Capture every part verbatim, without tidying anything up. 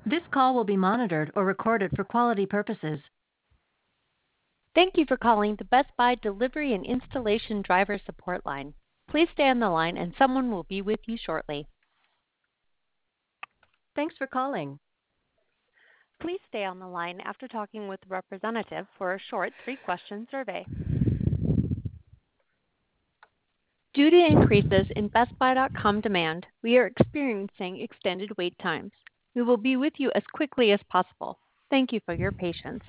This call will be monitored or recorded for quality purposes. Thank you for calling the Best Buy Delivery and Installation Driver Support Line. Please stay on the line and someone will be with you shortly. Thanks for calling. Please stay on the line after talking with the representative for a short three-question survey. Due to increases in Best Buy dot com demand, we are experiencing extended wait times. We will be with you as quickly as possible. Thank you for your patience.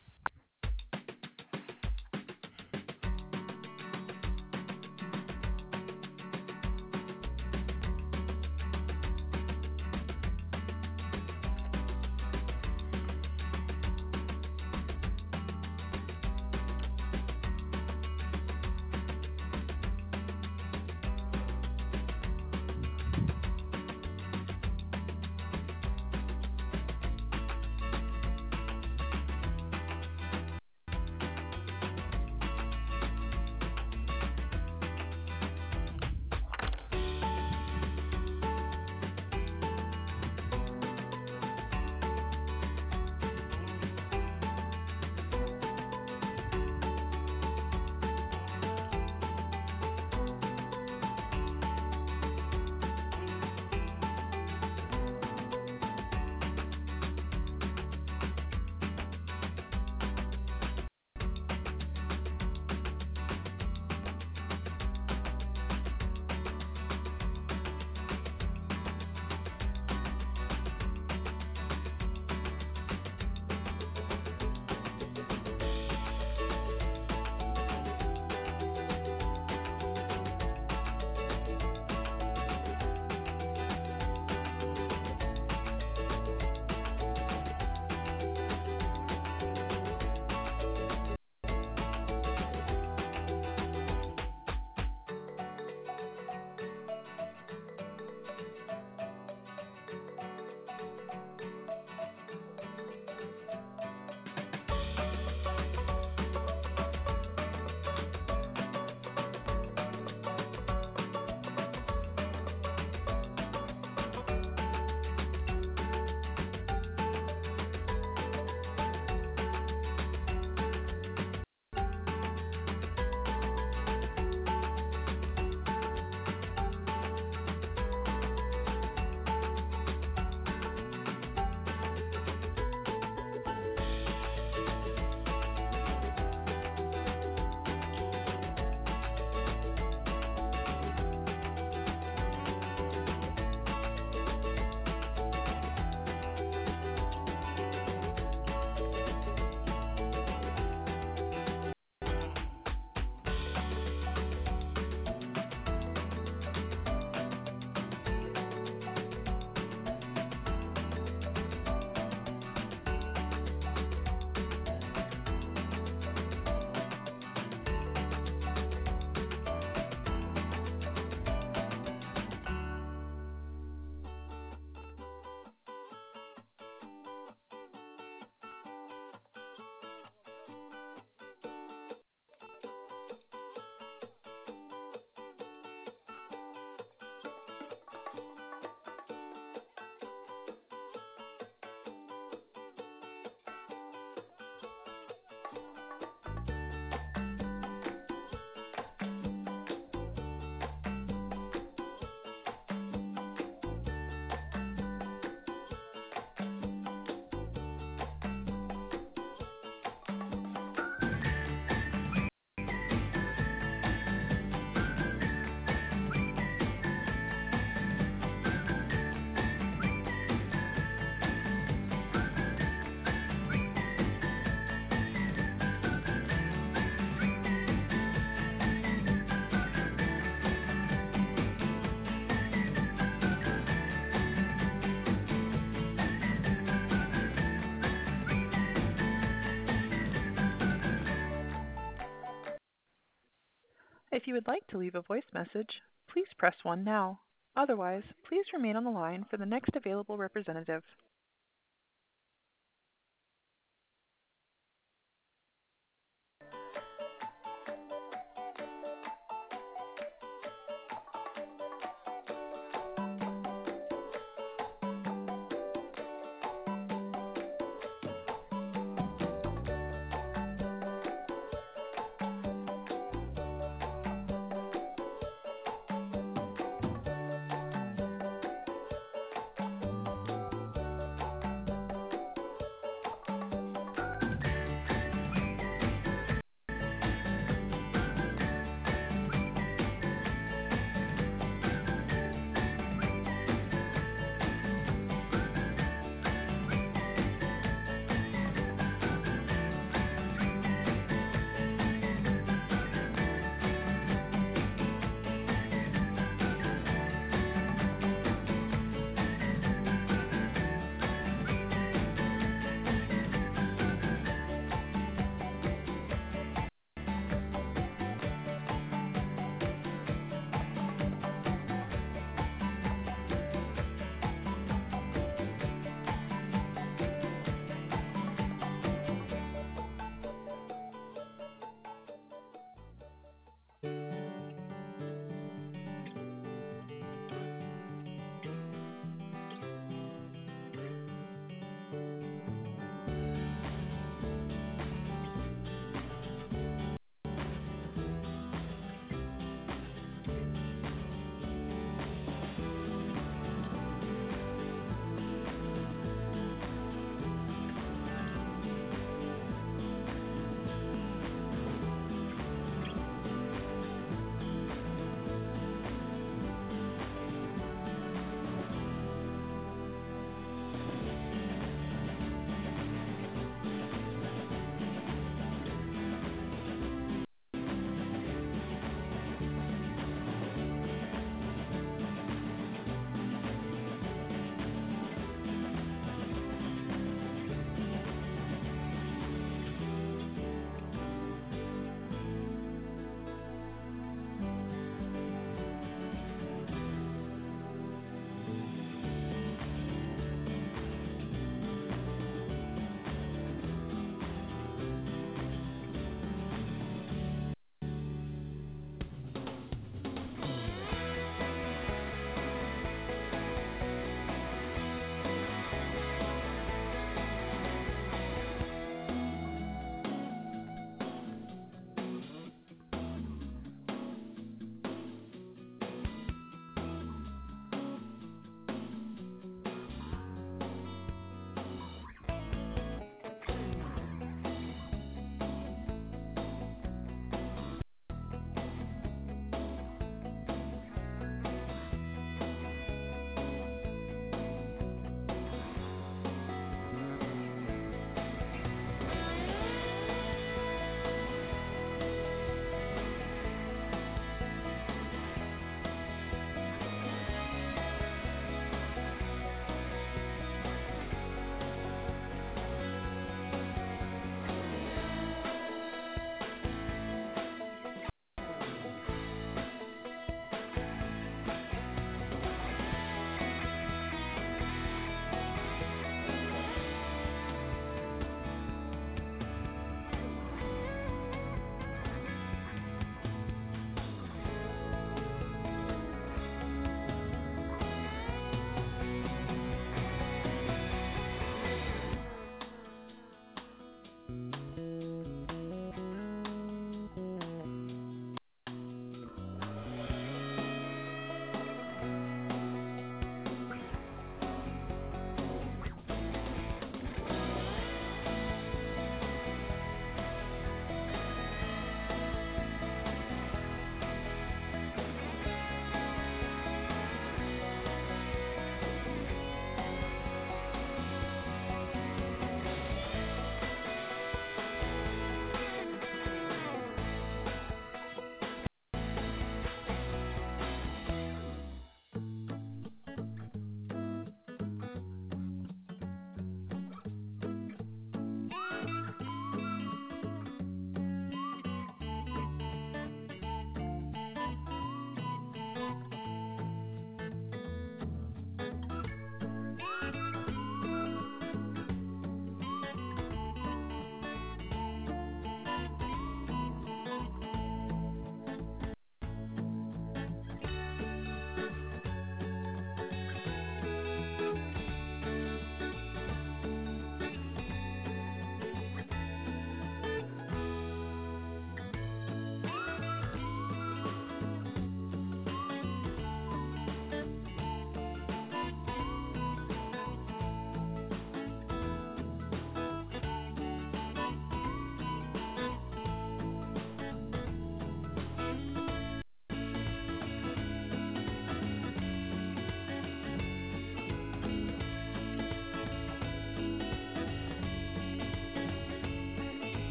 If you would like to leave a voice message, please press one now. Otherwise, please remain on the line for the next available representative.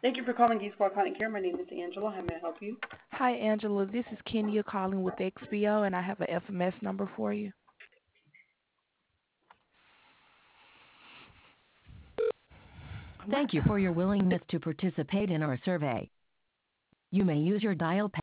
Thank you for calling Geese Squad Client Care. My name is Angela. How may I help you? Hi, Angela. This is Kenya calling with X B O, and I have an F M S number for you. Thank you for your willingness to participate in our survey. You may use your dial pad